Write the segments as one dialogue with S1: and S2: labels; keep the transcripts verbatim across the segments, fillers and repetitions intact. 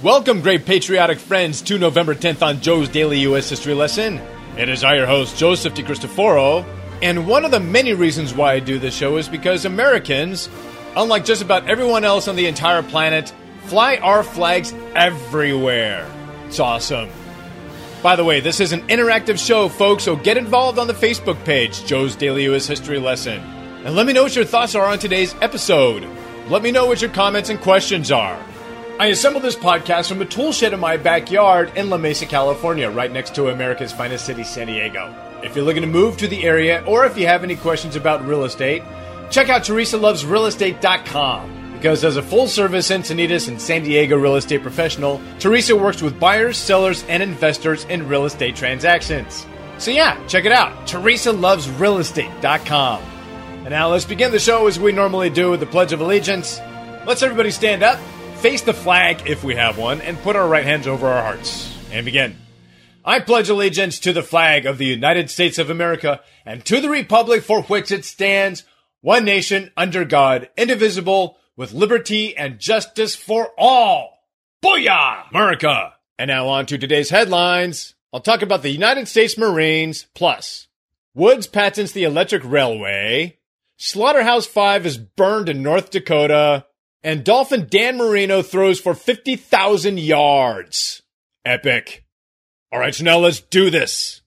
S1: Welcome, great patriotic friends, to November tenth on Joe's Daily U S History Lesson. It is I, your host, Joseph DeCristoforo, and one of the many reasons why I do this show is because Americans, unlike just about everyone else on the entire planet, fly our flags everywhere. It's awesome. By the way, this is an interactive show, folks, so get involved on the Facebook page, Joe's Daily U S History Lesson. And let me know what your thoughts are on today's episode. Let me know what your comments and questions are. I assembled this podcast from a tool shed in my backyard in La Mesa, California, right next to America's finest city, San Diego. If you're looking to move to the area, or if you have any questions about real estate, check out Teresa Loves Real Estate dot com. Because as a full-service Encinitas and San Diego real estate professional, Teresa works with buyers, sellers, and investors in real estate transactions. So yeah, check it out, Teresa Loves Real Estate dot com. And now let's begin the show as we normally do with the Pledge of Allegiance. Let's everybody stand up, face the flag if we have one, and put our right hands over our hearts. And begin. I pledge allegiance to the flag of the United States of America and to the republic for which it stands, one nation under God, indivisible, with liberty and justice for all. Booyah, America! And now on to today's headlines. I'll talk about the United States Marines, plus Woods patents the electric railway, Slaughterhouse five is burned in North Dakota, and Dolphin Dan Marino throws for fifty thousand yards. Epic. All right, so now let's do this.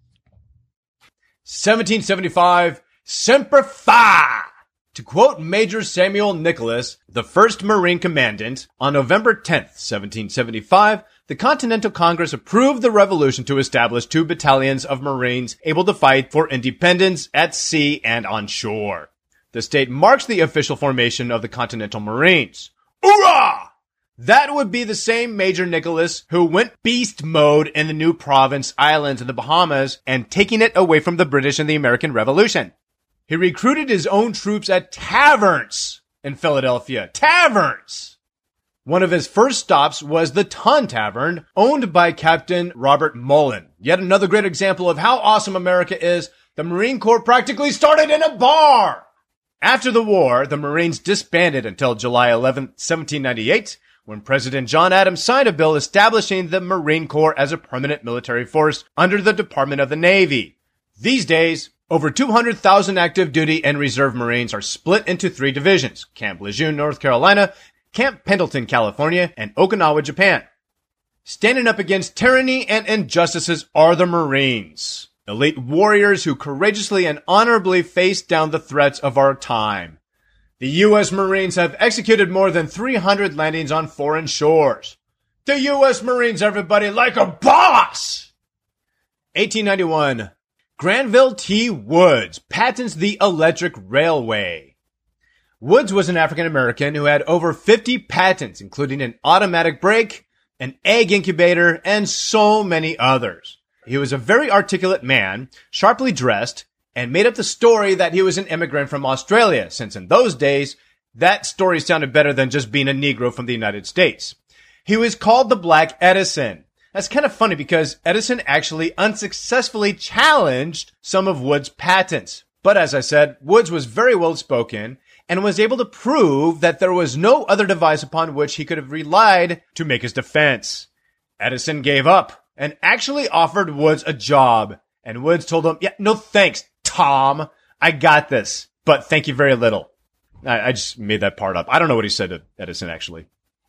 S1: seventeen seventy-five, Semper Fi! To quote Major Samuel Nicholas, the first Marine commandant, on November tenth, seventeen seventy-five, the Continental Congress approved the revolution to establish two battalions of Marines able to fight for independence at sea and on shore. The state marks the official formation of the Continental Marines. Hoorah! That would be the same Major Nicholas who went beast mode in the new province islands in the Bahamas and taking it away from the British in the American Revolution. He recruited his own troops at taverns in Philadelphia. Taverns! One of his first stops was the Ton Tavern, owned by Captain Robert Mullen. Yet another great example of how awesome America is. The Marine Corps practically started in a bar! After the war, the Marines disbanded until July eleventh, seventeen ninety-eight, when President John Adams signed a bill establishing the Marine Corps as a permanent military force under the Department of the Navy. These days, over two hundred thousand active duty and reserve Marines are split into three divisions: Camp Lejeune, North Carolina, Camp Pendleton, California, and Okinawa, Japan. Standing up against tyranny and injustices are the Marines. Elite warriors who courageously and honorably face down the threats of our time. The U S Marines have executed more than three hundred landings on foreign shores. The U S Marines, everybody, like a boss! eighteen ninety-one. Granville T. Woods patents the electric railway. Woods was an African American who had over fifty patents, including an automatic brake, an egg incubator, and so many others. He was a very articulate man, sharply dressed, and made up the story that he was an immigrant from Australia, since in those days, that story sounded better than just being a Negro from the United States. He was called the Black Edison. That's kind of funny because Edison actually unsuccessfully challenged some of Woods' patents. But as I said, Woods was very well spoken and was able to prove that there was no other device upon which he could have relied to make his defense. Edison gave up and actually offered Woods a job. And Woods told him, yeah, no thanks, Tom. I got this, but thank you very little. I, I just made that part up. I don't know what he said to Edison, actually.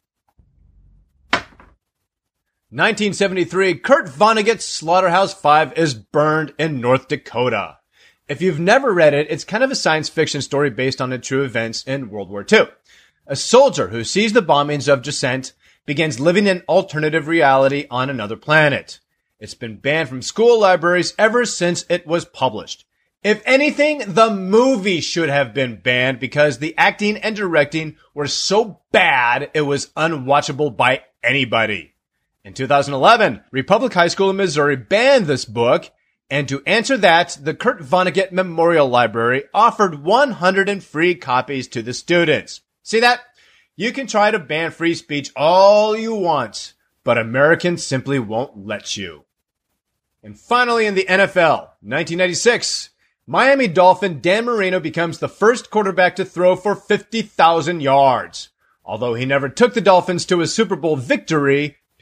S1: nineteen seventy-three, Kurt Vonnegut's Slaughterhouse five is burned in North Dakota. If you've never read it, it's kind of a science fiction story based on the true events in World War Two. A soldier who sees the bombings of dissent begins living an alternative reality on another planet. It's been banned from school libraries ever since it was published. If anything, the movie should have been banned because the acting and directing were so bad it was unwatchable by anybody. In two thousand eleven, Republic High School in Missouri banned this book, and to answer that, the Kurt Vonnegut Memorial Library offered one hundred free copies to the students. See that? You can try to ban free speech all you want, but Americans simply won't let you. And finally, in the N F L, nineteen ninety-six, Miami Dolphin Dan Marino becomes the first quarterback to throw for fifty thousand yards. Although he never took the Dolphins to a Super Bowl victory,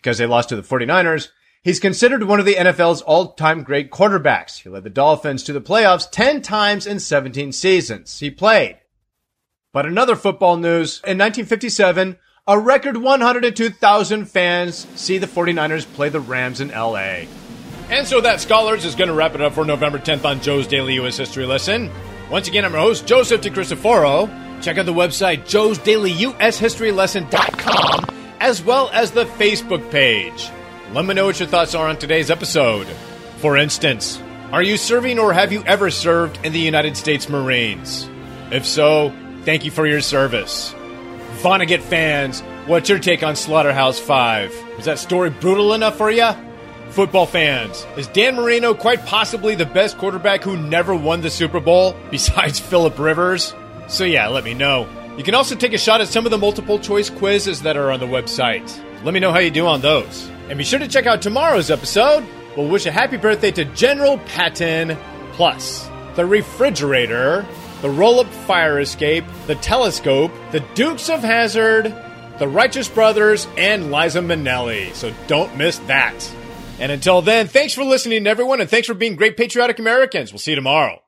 S1: Because they lost to the 49ers, he's considered one of the N F L's all-time great quarterbacks. He led the Dolphins to the playoffs ten times in seventeen seasons he played. But in other football news, in nineteen fifty-seven, a record one hundred two thousand fans see the 49ers play the Rams in L A. And so that, scholars, is going to wrap it up for November tenth on Joe's Daily U S History Lesson. Once again, I'm your host, Joseph DeCristoforo. Check out the website, joes daily u s history lesson dot com, as well as the Facebook page. Let me know what your thoughts are on today's episode. For instance, are you serving or have you ever served in the United States Marines? If so, thank you for your service. Vonnegut fans, what's your take on Slaughterhouse five? Was that story brutal enough for you? Football fans, is Dan Marino quite possibly the best quarterback who never won the Super Bowl, besides Phillip Rivers? So yeah, let me know. You can also take a shot at some of the multiple choice quizzes that are on the website. Let me know how you do on those. And be sure to check out tomorrow's episode. We'll wish a happy birthday to General Patton, plus the refrigerator, the roll-up fire escape, the telescope, the Dukes of Hazzard, the Righteous Brothers, and Liza Minnelli. So don't miss that. And until then, thanks for listening, everyone, and thanks for being great patriotic Americans. We'll see you tomorrow.